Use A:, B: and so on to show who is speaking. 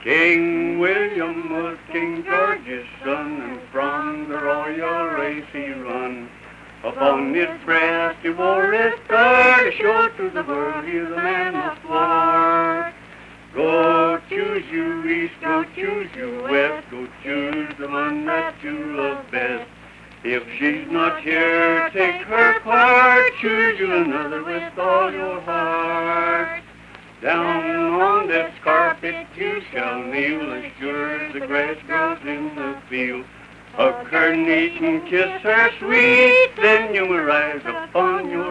A: King William was King George's son, and from the royal race he run. Upon his breast he wore a star to show to the world he's a man of war. Go choose you east, go choose you west, go choose the one that you love best. If she's not here, take her part, choose you another with all your heart. Down on this carpet you shall kneel, as sure as the grass grows in the field. Hug her neat and kiss her sweet, then you will rise upon your